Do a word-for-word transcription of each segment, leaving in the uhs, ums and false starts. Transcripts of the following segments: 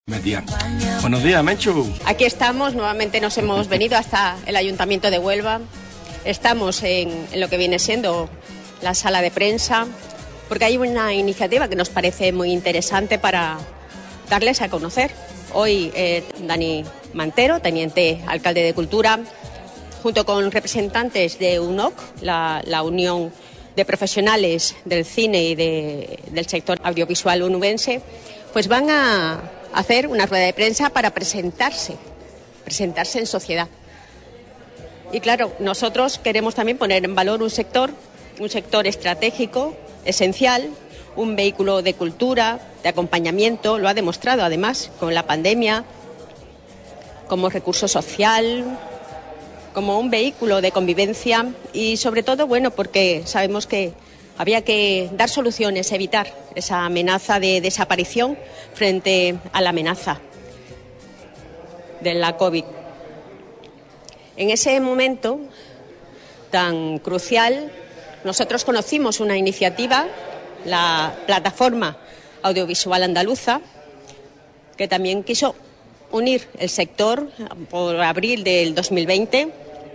Metían. Buenos días, Menchu. Aquí estamos, nuevamente nos hemos venido hasta el Ayuntamiento de Huelva. Estamos en, en lo que viene siendo la sala de prensa, porque hay una iniciativa que nos parece muy interesante para darles a conocer. Hoy eh, Dani Mantero, teniente alcalde de Cultura, junto con representantes de U N O C, la, la Unión de Profesionales del Cine y de, del sector audiovisual onubense, pues van a hacer una rueda de prensa para presentarse, presentarse en sociedad. Y claro, nosotros queremos también poner en valor un sector, un sector estratégico, esencial, un vehículo de cultura, de acompañamiento, lo ha demostrado además con la pandemia, como recurso social, como un vehículo de convivencia y sobre todo, bueno, porque sabemos que había que dar soluciones, evitar esa amenaza de desaparición frente a la amenaza de la COVID. En ese momento tan crucial, nosotros conocimos una iniciativa, la Plataforma Audiovisual Andaluza, que también quiso unir el sector por abril del dos mil veinte,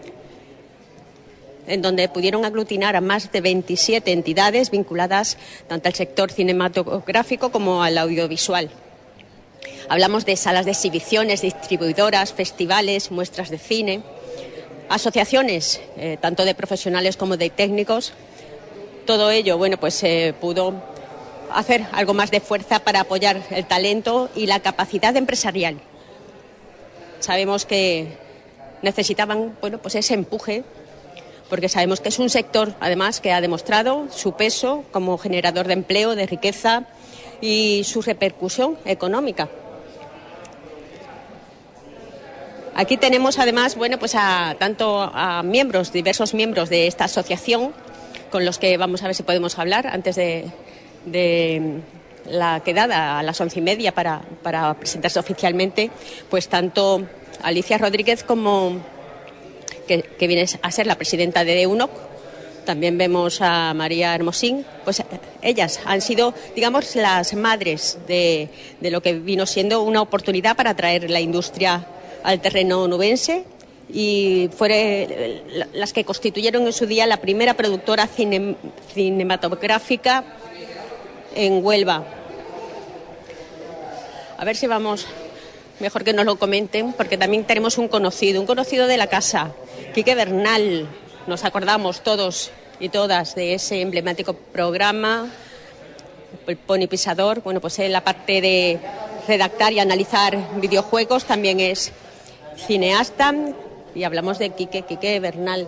en donde pudieron aglutinar a más de veintisiete entidades vinculadas tanto al sector cinematográfico como al audiovisual. Hablamos de salas de exhibiciones, distribuidoras, festivales, muestras de cine, asociaciones, eh, tanto de profesionales como de técnicos. Todo ello, bueno, pues se eh, pudo hacer algo más de fuerza para apoyar el talento y la capacidad empresarial. Sabemos que necesitaban, bueno, pues ese empuje, porque sabemos que es un sector, además, que ha demostrado su peso como generador de empleo, de riqueza y su repercusión económica. Aquí tenemos, además, bueno, pues a tanto a miembros, diversos miembros de esta asociación, con los que vamos a ver si podemos hablar antes de, de la quedada a las once y media para, para presentarse oficialmente, pues tanto Alicia Rodríguez como que, que viene a ser la presidenta de U N O C. También vemos a María Hermosín. Pues ellas han sido, digamos, las madres de, de lo que vino siendo una oportunidad para traer la industria al terreno onubense y fueron las que constituyeron en su día la primera productora cine, cinematográfica en Huelva. A ver si vamos, mejor que nos lo comenten, porque también tenemos un conocido, un conocido de la casa, Quique Bernal. Nos acordamos todos y todas de ese emblemático programa, el Pony Pisador. Bueno, pues en la parte de redactar y analizar videojuegos también es cineasta, y hablamos de Quique, Quique Bernal.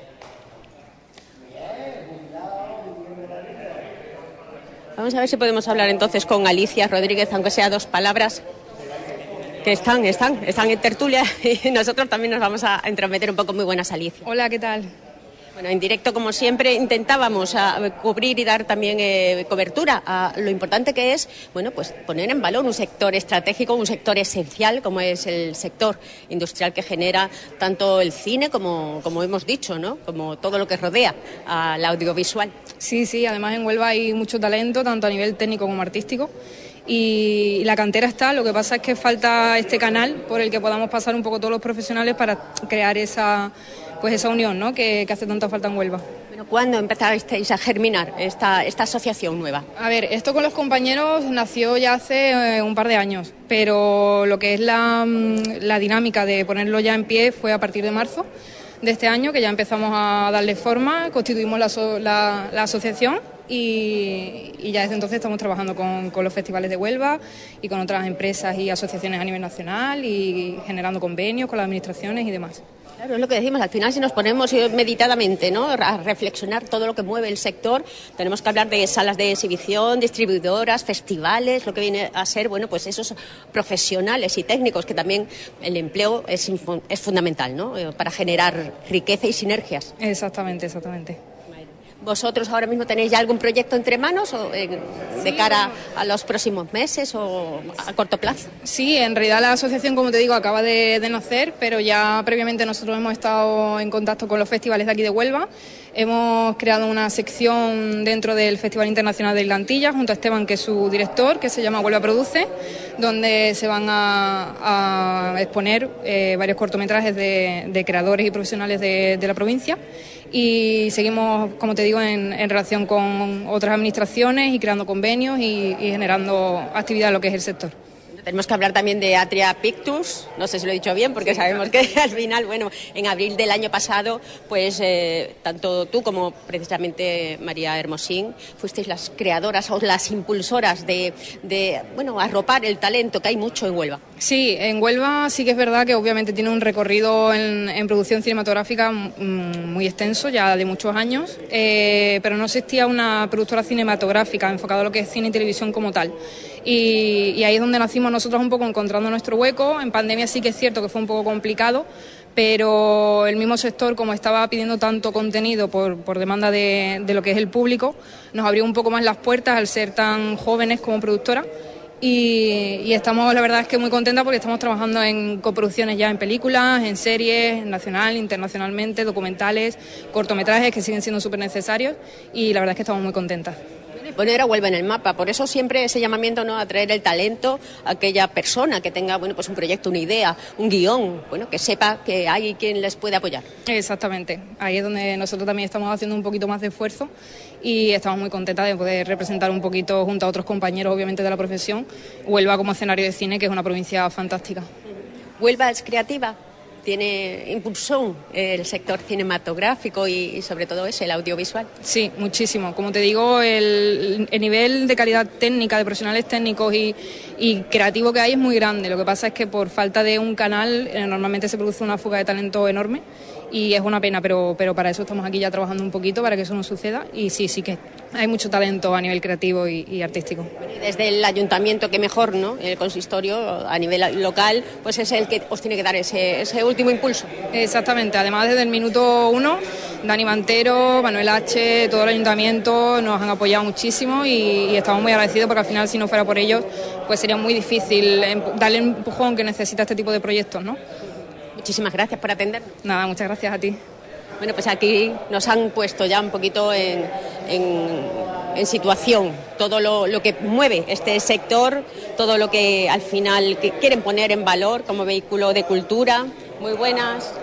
Vamos a ver si podemos hablar entonces con Alicia Rodríguez, aunque sea dos palabras, que están, están, están en tertulia y nosotros también nos vamos a entrometer un poco. Muy buenas, Alicia. Hola, ¿qué tal? Bueno, en directo, como siempre, intentábamos a, cubrir y dar también eh, cobertura a lo importante que es, bueno, pues poner en valor un sector estratégico, un sector esencial como es el sector industrial que genera tanto el cine como, como hemos dicho, ¿no? Como todo lo que rodea al audiovisual. Sí, sí, además en Huelva hay mucho talento, tanto a nivel técnico como artístico. Y la cantera está, lo que pasa es que falta este canal por el que podamos pasar un poco todos los profesionales para crear esa, pues esa unión, ¿no? que, que hace tanta falta en Huelva. Bueno, ¿cuándo empezasteis a germinar esta, esta asociación nueva? A ver, esto con los compañeros nació ya hace eh, un par de años, pero lo que es la, la dinámica de ponerlo ya en pie fue a partir de marzo de este año, que ya empezamos a darle forma, constituimos la, la, la asociación. Y, y ya desde entonces estamos trabajando con, con los festivales de Huelva y con otras empresas y asociaciones a nivel nacional y generando convenios con las administraciones y demás. Claro, es lo que decimos, al final si nos ponemos meditadamente, ¿no?, a reflexionar todo lo que mueve el sector, tenemos que hablar de salas de exhibición, distribuidoras, festivales, lo que viene a ser, bueno, pues esos profesionales y técnicos, que también el empleo es, es fundamental, ¿no?, para generar riqueza y sinergias. Exactamente, exactamente. ¿Vosotros ahora mismo tenéis ya algún proyecto entre manos o eh, de cara a los próximos meses o a corto plazo? Sí, en realidad la asociación, como te digo, acaba de, de nacer, pero ya previamente nosotros hemos estado en contacto con los festivales de aquí de Huelva. Hemos creado una sección dentro del Festival Internacional de Isla Antilla junto a Esteban, que es su director, que se llama Huelva Produce, donde se van a, a exponer eh, varios cortometrajes de, de creadores y profesionales de, de la provincia. Y seguimos, como te digo, en, en relación con otras administraciones y creando convenios y, y generando actividad en lo que es el sector. Tenemos que hablar también de Atria Pictus, no sé si lo he dicho bien, porque sabemos que al final, bueno, en abril del año pasado, pues eh, tanto tú como precisamente María Hermosín fuisteis las creadoras o las impulsoras de, de, bueno, arropar el talento, que hay mucho en Huelva. Sí, en Huelva sí que es verdad que obviamente tiene un recorrido en, en producción cinematográfica muy extenso, ya de muchos años, eh, pero no existía una productora cinematográfica enfocada a lo que es cine y televisión como tal. Y, y ahí es donde nacimos nosotros un poco encontrando nuestro hueco. En pandemia sí que es cierto que fue un poco complicado, pero el mismo sector, como estaba pidiendo tanto contenido por, por demanda de, de lo que es el público, nos abrió un poco más las puertas al ser tan jóvenes como productora. Y, y estamos, la verdad es que muy contentas porque estamos trabajando en coproducciones ya en películas, en series, nacional, internacionalmente, documentales, cortometrajes que siguen siendo súper necesarios y la verdad es que estamos muy contentas. Poner a Huelva en el mapa, por eso siempre ese llamamiento, ¿no?, a traer el talento a aquella persona que tenga, bueno, pues un proyecto, una idea, un guión, bueno, que sepa que hay quien les puede apoyar. Exactamente, ahí es donde nosotros también estamos haciendo un poquito más de esfuerzo y estamos muy contentas de poder representar un poquito junto a otros compañeros, obviamente, de la profesión, Huelva como escenario de cine, que es una provincia fantástica. ¿Huelva es creativa? ¿Tiene impulsón el sector cinematográfico y, y sobre todo ese, el audiovisual? Sí, muchísimo. Como te digo, el, el nivel de calidad técnica, de profesionales técnicos y, y creativo que hay es muy grande. Lo que pasa es que por falta de un canal eh, normalmente se produce una fuga de talento enorme y es una pena, pero, pero para eso estamos aquí ya trabajando un poquito para que eso no suceda y sí, sí que hay mucho talento a nivel creativo y, y artístico. Desde el ayuntamiento, que mejor, ¿no?, el consistorio a nivel local, pues es el que os tiene que dar ese, ese último impulso. Exactamente, además desde el minuto uno, Dani Mantero, Manuel H., todo el ayuntamiento nos han apoyado muchísimo y, y estamos muy agradecidos porque al final si no fuera por ellos pues sería muy difícil darle el empujón que necesita este tipo de proyectos, ¿no? Muchísimas gracias por atendernos. Nada, muchas gracias a ti. Bueno, pues aquí nos han puesto ya un poquito en, en, en situación todo lo, lo que mueve este sector, todo lo que al final que quieren poner en valor como vehículo de cultura. Muy buenas.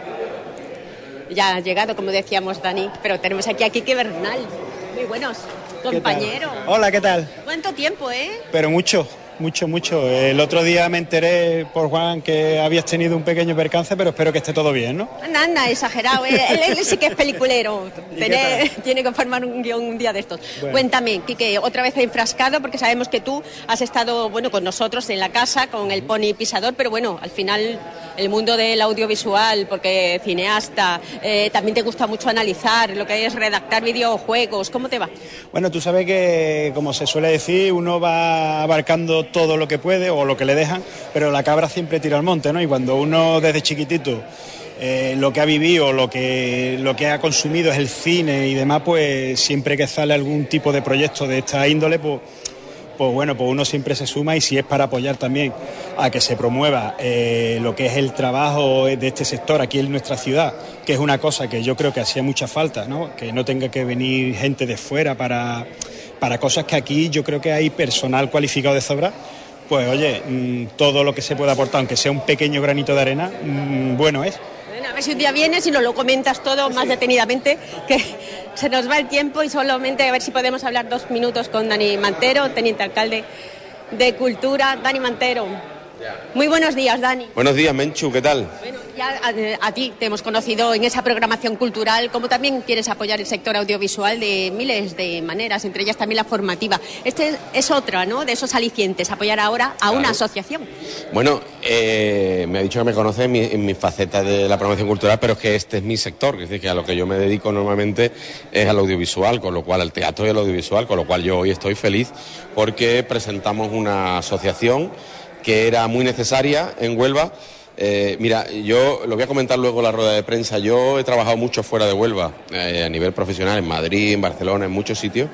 Ya ha llegado, como decíamos, Dani, pero tenemos aquí a Quique Bernal. Muy buenos, compañero. Hola, ¿qué tal? ¿Cuánto tiempo, eh? Pero mucho. Mucho, mucho. El otro día me enteré por Juan que habías tenido un pequeño percance, pero espero que esté todo bien, ¿no? Anda, anda, exagerado. Él, él sí que es peliculero. Tiene, tiene que formar un guión un día de estos. Bueno. Cuéntame, Quique, otra vez enfrascado, porque sabemos que tú has estado, bueno, con nosotros en la casa, con el Pony Pisador, pero bueno, al final el mundo del audiovisual, porque cineasta, eh, también te gusta mucho analizar lo que es redactar videojuegos. ¿Cómo te va? Bueno, tú sabes que, como se suele decir, uno va abarcando todo lo que puede o lo que le dejan, pero la cabra siempre tira al monte, ¿no? Y cuando uno desde chiquitito eh, lo que ha vivido, lo que, lo que ha consumido es el cine y demás, pues siempre que sale algún tipo de proyecto de esta índole, pues, pues bueno, pues uno siempre se suma y si es para apoyar también a que se promueva eh, lo que es el trabajo de este sector aquí en nuestra ciudad, que es una cosa que yo creo que hacía mucha falta, ¿no? Que no tenga que venir gente de fuera para... para cosas que aquí yo creo que hay personal cualificado de sobra, pues oye, mmm, todo lo que se pueda aportar, aunque sea un pequeño granito de arena, mmm, bueno es. Bueno, a ver si un día vienes y nos lo comentas todo más detenidamente, que se nos va el tiempo y solamente a ver si podemos hablar dos minutos con Dani Mantero, teniente alcalde de Cultura. Dani Mantero. Muy buenos días, Dani. Buenos días, Menchu, ¿qué tal? Bueno, ya a, a ti te hemos conocido en esa programación cultural, como también quieres apoyar el sector audiovisual de miles de maneras, entre ellas también la formativa. Este es, es otra, ¿no?, de esos alicientes, apoyar ahora a claro. una asociación. Bueno, eh, me ha dicho que me conoce en mi, en mi faceta de la promoción cultural, pero es que este es mi sector, es decir, que a lo que yo me dedico normalmente es al audiovisual, con lo cual al teatro y al audiovisual, con lo cual yo hoy estoy feliz porque presentamos una asociación que era muy necesaria en Huelva. Eh, mira, yo lo voy a comentar luego en la rueda de prensa. Yo he trabajado mucho fuera de Huelva, eh, a nivel profesional, en Madrid, en Barcelona, en muchos sitios,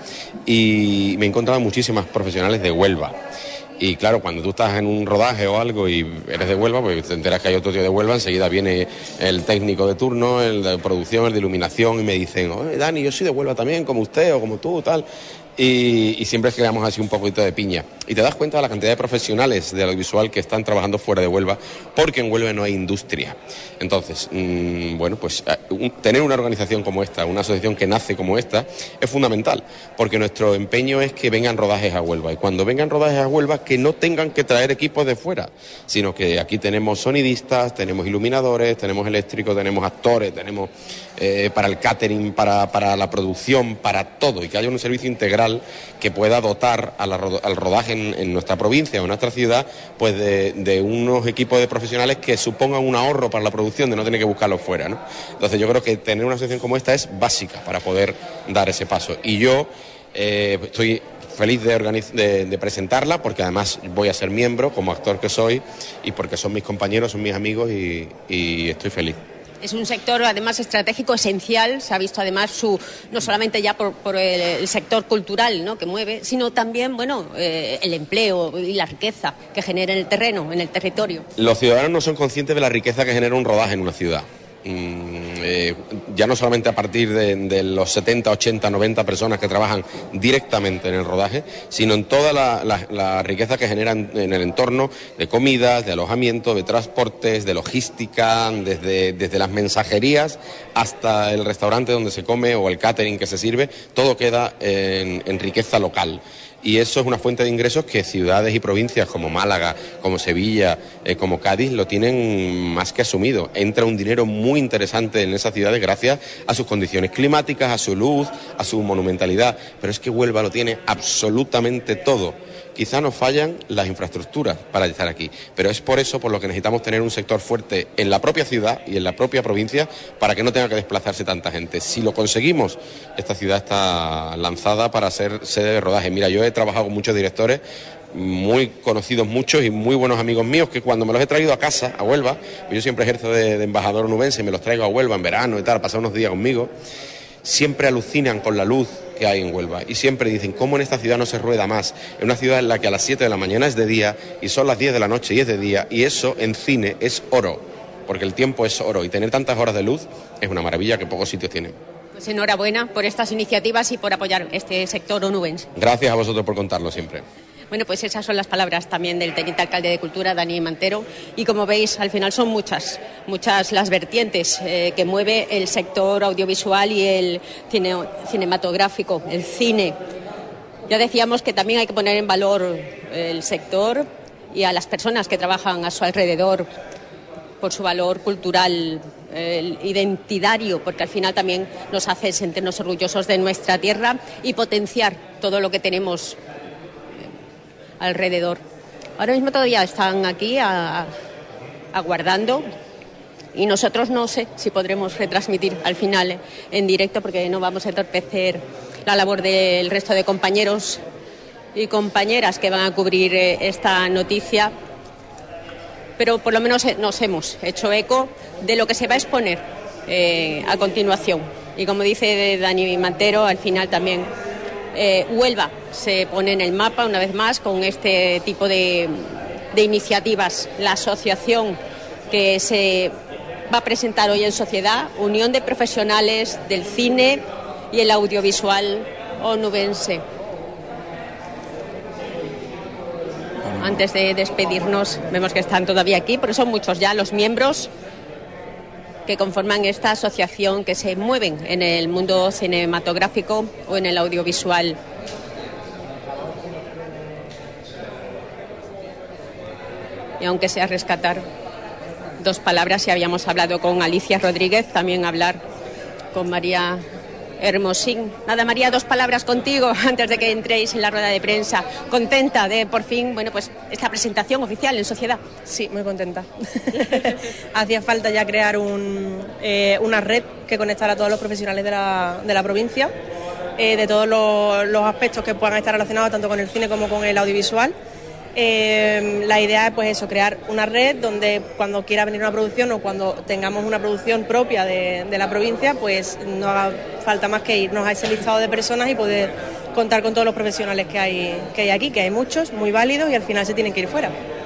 y me he encontrado muchísimas profesionales de Huelva. Y claro, cuando tú estás en un rodaje o algo y eres de Huelva, pues te enteras que hay otro tío de Huelva, enseguida viene el técnico de turno, el de producción, el de iluminación, y me dicen, oye, Dani, yo soy de Huelva también, como usted o como tú, tal. Y, y siempre creamos así un poquito de piña. Y te das cuenta de la cantidad de profesionales de audiovisual que están trabajando fuera de Huelva, porque en Huelva no hay industria. Entonces, mmm, bueno, pues un, tener una organización como esta, una asociación que nace como esta, es fundamental, porque nuestro empeño es que vengan rodajes a Huelva. Y cuando vengan rodajes a Huelva, que no tengan que traer equipos de fuera, sino que aquí tenemos sonidistas, tenemos iluminadores, tenemos eléctricos, tenemos actores, tenemos eh, para el catering, para, para la producción, para todo, y que haya un servicio integral que pueda dotar a la, al rodaje en, en nuestra provincia o en nuestra ciudad, pues de, de unos equipos de profesionales que supongan un ahorro para la producción, de no tener que buscarlo fuera, ¿no? Entonces yo creo que tener una asociación como esta es básica para poder dar ese paso. Y yo eh, estoy feliz de, organiz- de, de presentarla, porque además voy a ser miembro como actor que soy, y porque son mis compañeros, son mis amigos, y, y estoy feliz. Es un sector además estratégico, esencial, se ha visto además su no solamente ya por, por el, el sector cultural, ¿no?, que mueve, sino también, bueno, eh, el empleo y la riqueza que genera en el terreno, en el territorio. Los ciudadanos no son conscientes de la riqueza que genera un rodaje en una ciudad. Mm, eh, ya no solamente a partir de, de los setenta, ochenta, noventa personas que trabajan directamente en el rodaje, sino en toda la, la, la riqueza que generan en el entorno de comidas, de alojamiento, de transportes, de logística, desde, desde las mensajerías hasta el restaurante donde se come o el catering que se sirve, todo queda en, en riqueza local. Y eso es una fuente de ingresos que ciudades y provincias como Málaga, como Sevilla, eh, como Cádiz lo tienen más que asumido. Entra un dinero muy interesante en esas ciudades gracias a sus condiciones climáticas, a su luz, a su monumentalidad. Pero es que Huelva lo tiene absolutamente todo. Quizá nos fallan las infraestructuras para estar aquí, pero es por eso por lo que necesitamos tener un sector fuerte en la propia ciudad y en la propia provincia para que no tenga que desplazarse tanta gente. Si lo conseguimos, esta ciudad está lanzada para ser sede de rodaje. Mira, yo he trabajado con muchos directores, muy conocidos muchos y muy buenos amigos míos, que cuando me los he traído a casa, a Huelva, yo siempre ejerzo de, de embajador onubense y me los traigo a Huelva en verano y tal, a pasar unos días conmigo, siempre alucinan con la luz que hay en Huelva y siempre dicen cómo en esta ciudad no se rueda más, en una ciudad en la que a las siete de la mañana es de día y son las diez de la noche y es de día, y eso en cine es oro, porque el tiempo es oro y tener tantas horas de luz es una maravilla que pocos sitios tienen. Pues enhorabuena por estas iniciativas y por apoyar este sector onubense. Gracias a vosotros por contarlo siempre. Bueno, pues esas son las palabras también del teniente alcalde de Cultura, Dani Mantero, y como veis, al final son muchas, muchas las vertientes eh, que mueve el sector audiovisual y el cine, cinematográfico, el cine. Ya decíamos que también hay que poner en valor el sector y a las personas que trabajan a su alrededor por su valor cultural, eh, identitario, porque al final también nos hace sentirnos orgullosos de nuestra tierra y potenciar todo lo que tenemos alrededor. Ahora mismo todavía están aquí a, a, aguardando y nosotros no sé si podremos retransmitir al final en directo, porque no vamos a entorpecer la labor del resto de compañeros y compañeras que van a cubrir eh, esta noticia, pero por lo menos nos hemos hecho eco de lo que se va a exponer eh, a continuación. Y como dice Dani Mantero, al final también Eh, Huelva se pone en el mapa una vez más con este tipo de, de iniciativas. La asociación que se va a presentar hoy en sociedad, Unión de Profesionales del Cine y el Audiovisual Onubense. Antes de despedirnos, vemos que están todavía aquí, porque son muchos ya los miembros que conforman esta asociación, que se mueven en el mundo cinematográfico o en el audiovisual. Y aunque sea rescatar dos palabras, si habíamos hablado con Alicia Rodríguez, también hablar con María Hermosín. Nada, María, dos palabras contigo antes de que entréis en la rueda de prensa. Contenta de por fin, bueno, pues esta presentación oficial en sociedad. Sí, muy contenta. Hacía falta ya crear un, eh, una red que conectara a todos los profesionales de la, de la provincia, eh, de todos los, los aspectos que puedan estar relacionados tanto con el cine como con el audiovisual. Eh, la idea es pues eso, crear una red donde cuando quiera venir una producción o cuando tengamos una producción propia de, de la provincia, pues no haga falta más que irnos a ese listado de personas y poder contar con todos los profesionales que hay, que hay aquí, que hay muchos, muy válidos, y al final se tienen que ir fuera.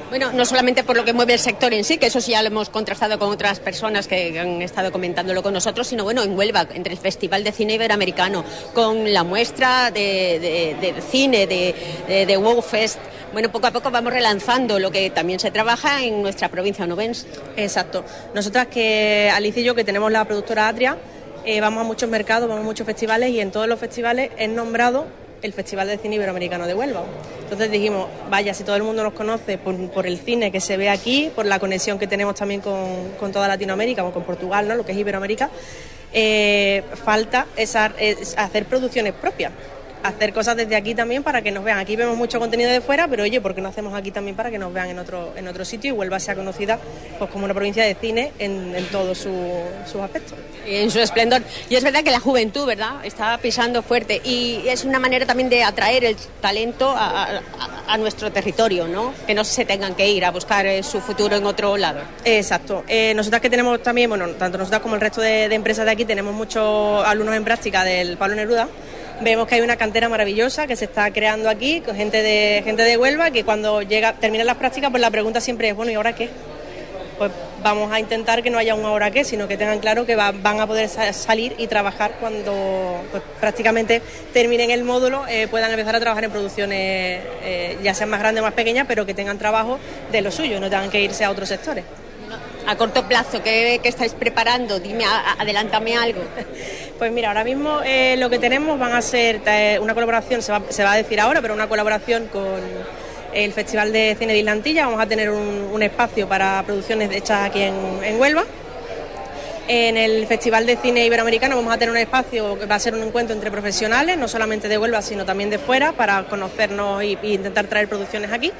Bueno, no solamente por lo que mueve el sector en sí, que eso sí ya lo hemos contrastado con otras personas que han estado comentándolo con nosotros, sino bueno, en Huelva, entre el Festival de Cine Iberoamericano, con la muestra de, de, de cine de, de, de Wow Fest. Bueno, poco a poco vamos relanzando lo que también se trabaja en nuestra provincia onubense. Exacto. Nosotras, que Alicia y yo, que tenemos la productora Atria, eh, vamos a muchos mercados, vamos a muchos festivales, y en todos los festivales es nombrado el Festival de Cine Iberoamericano de Huelva. Entonces dijimos, vaya, si todo el mundo nos conoce por, por el cine que se ve aquí, por la conexión que tenemos también con, con toda Latinoamérica, o con Portugal, ¿no?, lo que es Iberoamérica, eh, falta esa, es hacer producciones propias, hacer cosas desde aquí también para que nos vean. Aquí vemos mucho contenido de fuera, pero oye, ¿por qué no hacemos aquí también para que nos vean en otro en otro sitio y Huelva sea conocida pues como una provincia de cine en, en todos su, sus aspectos? En su esplendor. Y es verdad que la juventud, ¿verdad?, está pisando fuerte, y es una manera también de atraer el talento a, a, a nuestro territorio, ¿no?, que no se tengan que ir a buscar eh, su futuro en otro lado. Exacto. Eh, nosotras que tenemos también, bueno, tanto nosotras como el resto de, de empresas de aquí, tenemos muchos alumnos en práctica del Pablo Neruda. Vemos que hay una cantera maravillosa que se está creando aquí, con gente de gente de Huelva, que cuando llega terminan las prácticas, pues la pregunta siempre es, bueno, ¿y ahora qué? Pues vamos a intentar que no haya un ahora qué, sino que tengan claro que va, van a poder sa- salir y trabajar cuando pues, prácticamente terminen el módulo, eh, puedan empezar a trabajar en producciones, eh, ya sean más grandes o más pequeñas, pero que tengan trabajo de lo suyo, no tengan que irse a otros sectores. A corto plazo, ¿qué, qué estáis preparando? Dime, a, adelántame algo. Pues mira, ahora mismo eh, lo que tenemos van a ser eh, una colaboración, se va, se va a decir ahora, pero una colaboración con el Festival de Cine de Islantilla. Vamos a tener un, un espacio para producciones hechas aquí en, en Huelva. En el Festival de Cine Iberoamericano vamos a tener un espacio que va a ser un encuentro entre profesionales, no solamente de Huelva, sino también de fuera, para conocernos y, y intentar traer producciones aquí.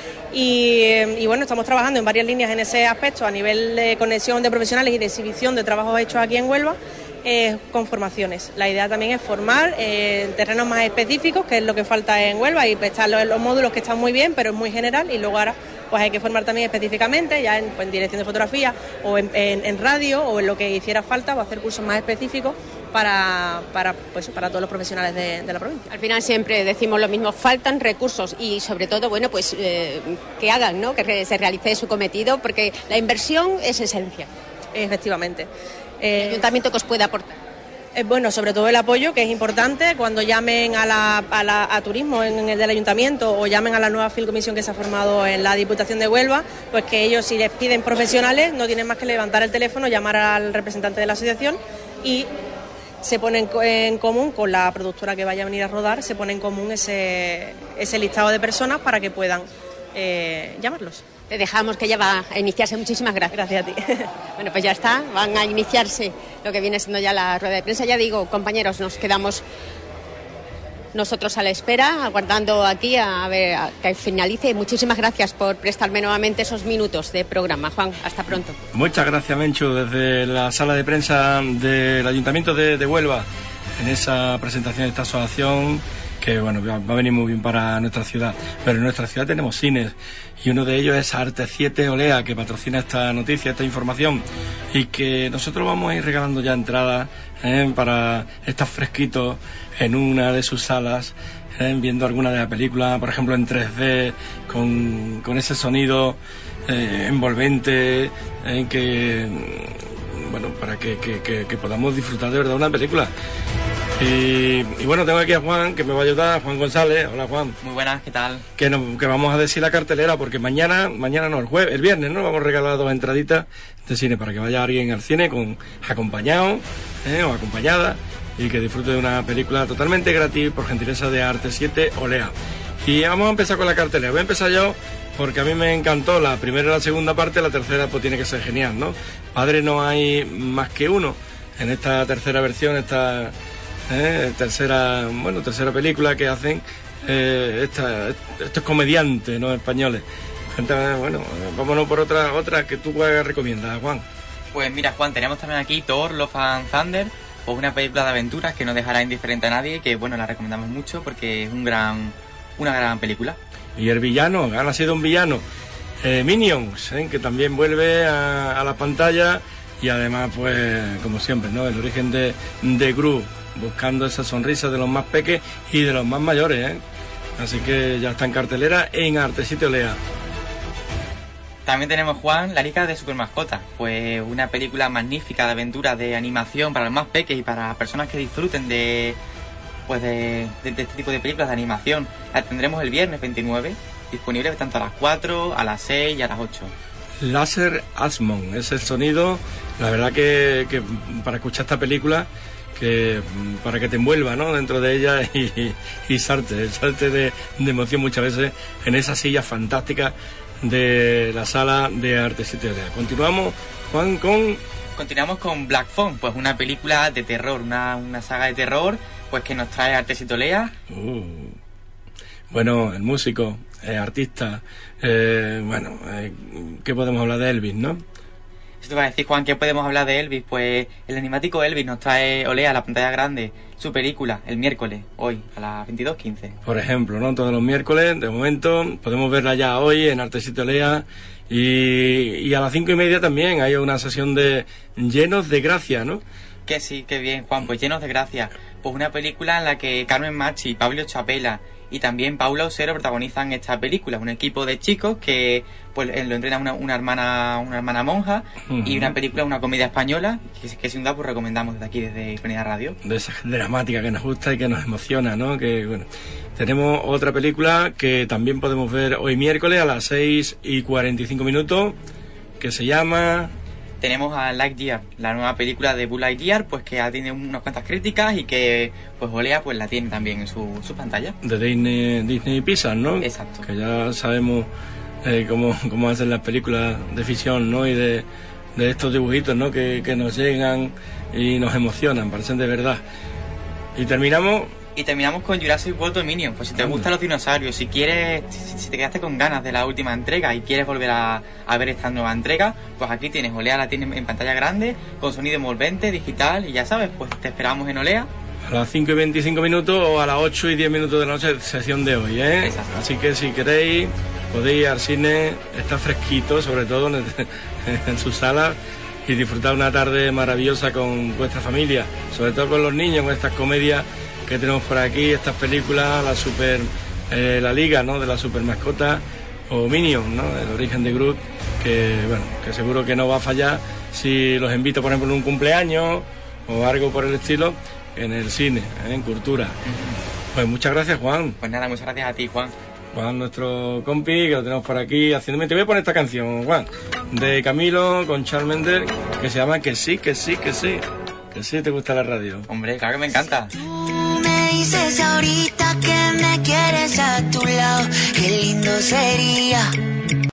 Y, y bueno, estamos trabajando en varias líneas en ese aspecto, a nivel de conexión de profesionales y de exhibición de trabajos hechos aquí en Huelva, eh, con formaciones. La idea también es formar eh, en terrenos más específicos, que es lo que falta en Huelva, y están los, los módulos que están muy bien, pero es muy general, y luego ahora pues hay que formar también específicamente, ya en, pues, en dirección de fotografía, o en, en, en radio, o en lo que hiciera falta, o hacer cursos más específicos para, para, pues, para todos los profesionales de, de la provincia. Al final siempre decimos lo mismo, faltan recursos, y sobre todo, bueno, pues eh, que hagan, ¿no?, que re- se realice su cometido, porque la inversión es esencia. Efectivamente. Eh, ¿El ayuntamiento que os puede aportar? Eh, bueno, sobre todo el apoyo, que es importante. Cuando llamen a, la, a, la, a turismo en, en el del ayuntamiento, o llamen a la nueva Filcomisión que se ha formado en la Diputación de Huelva, pues que ellos, si les piden profesionales, no tienen más que levantar el teléfono, llamar al representante de la asociación, y se pone en, en común con la productora que vaya a venir a rodar, se pone en común ese, ese listado de personas para que puedan eh, llamarlos. Te dejamos, que ya va a iniciarse. Muchísimas gracias. Gracias a ti. Bueno, pues ya está, van a iniciarse lo que viene siendo ya la rueda de prensa. Ya digo, compañeros, nos quedamos nosotros a la espera, aguardando aquí a ver a que finalice. Muchísimas gracias por prestarme nuevamente esos minutos de programa. Juan, hasta pronto. Muchas gracias, Menchu, desde la sala de prensa del Ayuntamiento de, de Huelva, en esa presentación de esta asociación, que bueno, va a venir muy bien para nuestra ciudad. Pero en nuestra ciudad tenemos cines, y uno de ellos es Arte siete Olea, que patrocina esta noticia, esta información, y que nosotros vamos a ir regalando ya entradas ¿eh? para estar fresquitos en una de sus salas, ¿eh? viendo alguna de las películas, por ejemplo en tres D, con, con ese sonido eh, envolvente, ¿eh? que bueno, para que, que, que, que podamos disfrutar de verdad una película. Y, y bueno, tengo aquí a Juan, que me va a ayudar, Juan González. Hola, Juan. Muy buenas, ¿qué tal? Que, no, que vamos a decir la cartelera, porque mañana, mañana no, el jueves, el viernes, ¿no? Vamos a regalar dos entraditas de cine para que vaya alguien al cine con acompañado ¿eh? o acompañada, y que disfrute de una película totalmente gratis por gentileza de Arte siete Olea. Y vamos a empezar con la cartelera. Voy a empezar yo, porque a mí me encantó la primera y la segunda parte, la tercera pues tiene que ser genial, ¿no? Padre no hay más que uno. En esta tercera versión, esta eh, tercera, bueno, tercera película que hacen eh, esta, estos comediantes, ¿no?, españoles. Entonces, bueno, vámonos por otra, otra que tú recomiendas, Juan. Pues mira, Juan, tenemos también aquí Thor, Love and Thunder, pues una película de aventuras que no dejará indiferente a nadie, que bueno, la recomendamos mucho porque es un gran, una gran película. Y el villano, ha nacido un villano, eh, Minions, ¿eh? que también vuelve a, a la pantalla, y además, pues, como siempre, ¿no?, el origen de, de Gru, buscando esa sonrisa de los más peques y de los más mayores, ¿eh? Así que ya está en cartelera en Arte siete Olea. También tenemos, Juan, La Liga de Super Mascotas, pues una película magnífica de aventuras de animación para los más peques y para personas que disfruten de pues de, de, de este tipo de películas de animación. La tendremos el viernes veintinueve, disponible tanto a las cuatro, a las seis y a las ocho. Laser Asmon es el sonido, la verdad que, que para escuchar esta película, que para que te envuelva, ¿no?, dentro de ella y, y, y salte, salte de, de emoción muchas veces en esas sillas fantásticas de la sala de Arte siete D. Continuamos, Juan, con... Continuamos con Black Phone, pues una película de terror, una, una saga de terror, pues que nos trae Artesito Lea. Uh, bueno, el músico, eh, artista, eh, bueno, eh, ¿qué podemos hablar de Elvis, no? Esto te va a decir, Juan, ¿qué podemos hablar de Elvis? Pues el animático Elvis nos trae Olea a la pantalla grande, su película, el miércoles, hoy, a las veintidós quince. Por ejemplo, ¿no? Todos los miércoles, de momento, podemos verla ya hoy en Artesito Lea. Y, y a las cinco y media también hay una sesión de Llenos de Gracia, ¿no? Que sí, qué bien, Juan, pues Llenos de Gracia. Pues una película en la que Carmen Machi, Pablo Chapela y también Paula Osero protagonizan esta película. Un equipo de chicos que pues lo entrena una, una hermana una hermana monja. Uh-huh. Y una película, una comedia española que, que sin duda pues recomendamos desde aquí, desde Infinidad Radio. De esa dramática que nos gusta y que nos emociona, ¿no? Que bueno, tenemos otra película que también podemos ver hoy miércoles a las seis y cuarenta y cinco minutos, que se llama... Tenemos a Lightyear, la nueva película de Buzz Lightyear, pues que tiene unas cuantas críticas y que pues Olea pues la tiene también en su, su pantalla. De Disney, Disney Pixar, ¿no? Exacto. Que ya sabemos eh, cómo, cómo hacen las películas de ficción, ¿no? Y de, de estos dibujitos, ¿no? Que, que nos llegan y nos emocionan, parecen de verdad. Y terminamos... Y terminamos con Jurassic World Dominion. Pues si te gustan los dinosaurios, si quieres, si, si te quedaste con ganas de la última entrega y quieres volver a, a ver esta nueva entrega, pues aquí tienes, Olea la tienes en pantalla grande, con sonido envolvente, digital, y ya sabes, pues te esperamos en Olea. A las cinco y veinticinco minutos o a las ocho y diez minutos de la noche, sesión de hoy, ¿eh? Exacto. Así que si queréis, podéis ir al cine, está fresquito, sobre todo en, en su sala, y disfrutar una tarde maravillosa con vuestra familia, sobre todo con los niños, con estas comedias que tenemos por aquí, estas películas, la super eh, la liga, ¿no?, de la super mascota, o Minion, ¿no?, el origen de Groot, que bueno, que seguro que no va a fallar si los invito, por ejemplo, en un cumpleaños o algo por el estilo, en el cine, ¿eh?, en Cultura. Pues muchas gracias, Juan. Pues nada, muchas gracias a ti, Juan. Juan, nuestro compi, que lo tenemos por aquí haciéndome. Te voy a poner esta canción, Juan, de Camilo con Charles Mender, que se llama Que sí, que sí, que sí. Que sí te gusta la radio. Hombre, claro que me encanta. Tú me dices ahorita que me quieres a tu lado, qué lindo sería